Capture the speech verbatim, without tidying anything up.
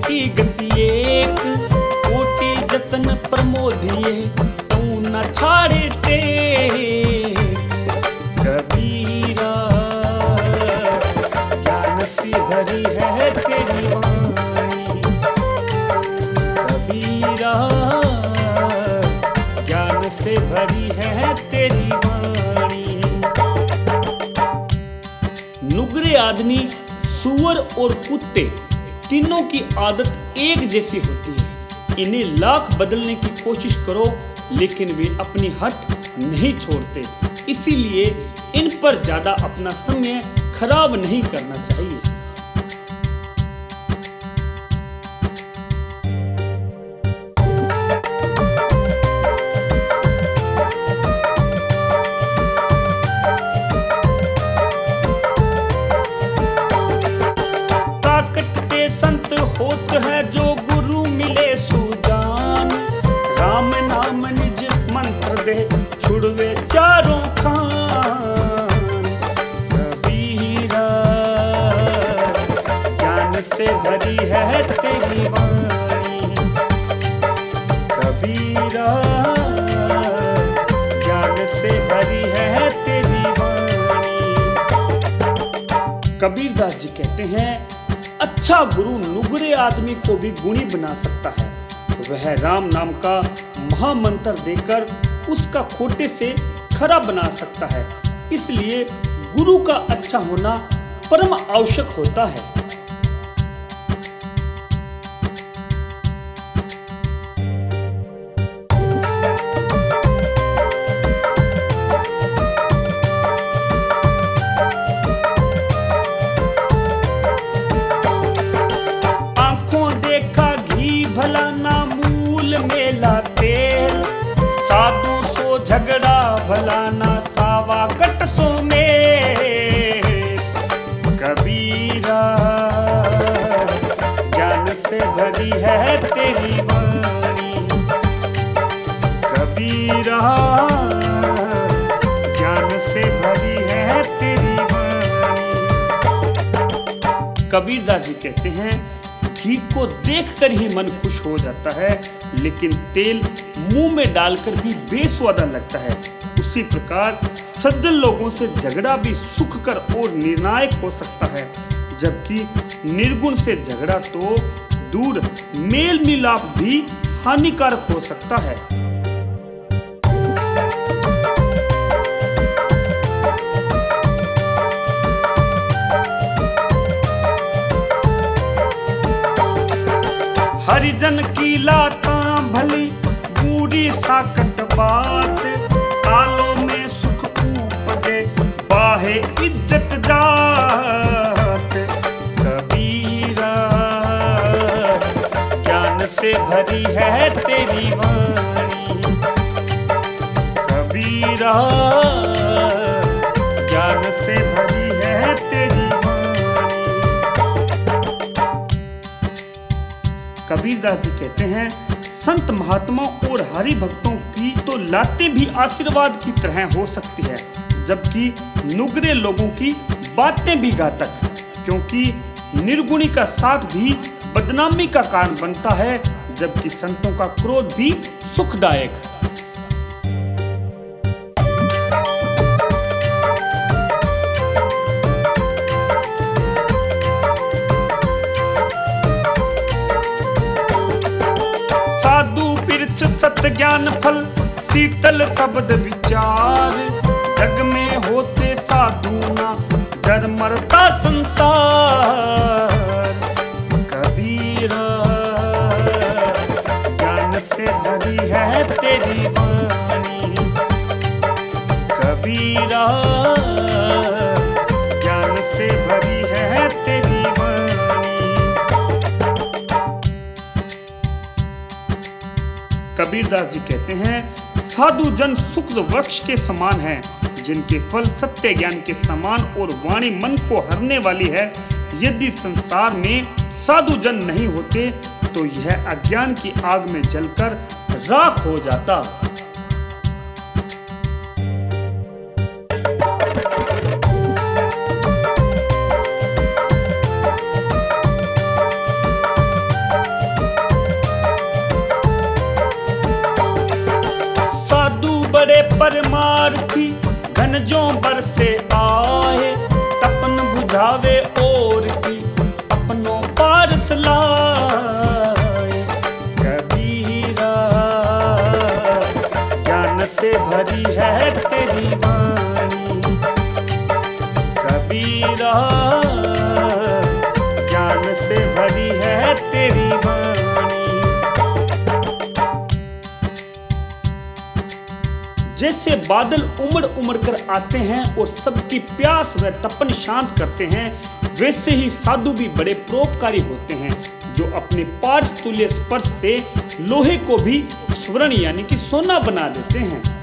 की गति एक, कोटि जतन प्रमोदिए तू न छाड़े टेक। कबीरा ज्ञान से भरी है तेरी वाणी, कबीरा ज्ञान से भरी है तेरी वाणी। नुगरे आदमी, सूअर और कुत्ते तीनों की आदत एक जैसी होती है। इन्हें लाख बदलने की कोशिश करो लेकिन वे अपनी हट नहीं छोड़ते। इसीलिए इन पर ज्यादा अपना समय खराब नहीं करना चाहिए। संत होत है जो गुरु मिले सुजान, राम नाम निज मंत्र दे छुड़वे चारों खान। कबीरा ज्ञान से भरी है तेरी वाणी, कबीरा ज्ञान से भरी है तेरी वाणी। कबीरदास जी कहते हैं, अच्छा गुरु नुगरे आदमी को भी गुणी बना सकता है। वह राम नाम का महामंत्र देकर उसका खोटे से खरा बना सकता है। इसलिए गुरु का अच्छा होना परम आवश्यक होता है। भला ना मूल मेला तेल, साधु सो झगड़ा भला ना सावा कट सो में। कबीरा ज्ञान से भरी है तेरी वाणी, कबीरा ज्ञान से भरी है तेरी वाणी। कबीरदास जी कहते हैं, घी को देखकर ही मन खुश हो जाता है, लेकिन तेल मुंह में डालकर भी बेस्वादा लगता है। उसी प्रकार सज्जन लोगों से झगड़ा भी सुखकर और निर्णायक हो सकता है, जबकि निर्गुण से झगड़ा तो दूर मेल मिलाप भी हानिकारक हो सकता है। हरिजन की लाता भली बूढ़ी साकट बात, तालों में सुख उपजे बाहे इज्जत जात। कबीरा ज्ञान से भरी है तेरी वाणी, कबीरा ज्ञान से भरी है तेरी वाणी। कबीरदास जी कहते हैं, संत महात्माओं और हरि भक्तों की तो लातें भी आशीर्वाद की तरह हो सकती है, जबकि नुगरे लोगों की बातें भी घातक, क्योंकि निर्गुणी का साथ भी बदनामी का कारण बनता है, जबकि संतों का क्रोध भी सुखदायक। सत ज्ञान फल शीतल शब्द विचार, जग में होते साधु ना जर मरता संसार। कबीरा ज्ञान से भरी है तेरी वाणी, कबीरा ज्ञान से भरी है तेरी वाणी। कबीरदास जी कहते हैं, साधु जन सुख वृक्ष के समान हैं, जिनके फल सत्य ज्ञान के समान और वाणी मन को हरने वाली है। यदि संसार में साधु जन नहीं होते तो यह अज्ञान की आग में जलकर राख हो जाता। बड़े परमार्थी घन जो बरसे आए, तपन बुझावे और की अपनों पारस लाए। कबीरा ज्ञान से भरी है तेरी वाणी, कबीरा ज्ञान से भरी है तेरी वाणी। जैसे बादल उमड़ उमड़ कर आते हैं और सबकी प्यास व तपन शांत करते हैं, वैसे ही साधु भी बड़े परोपकारी होते हैं, जो अपने पारस तुल्य स्पर्श से लोहे को भी स्वर्ण यानी कि सोना बना देते हैं।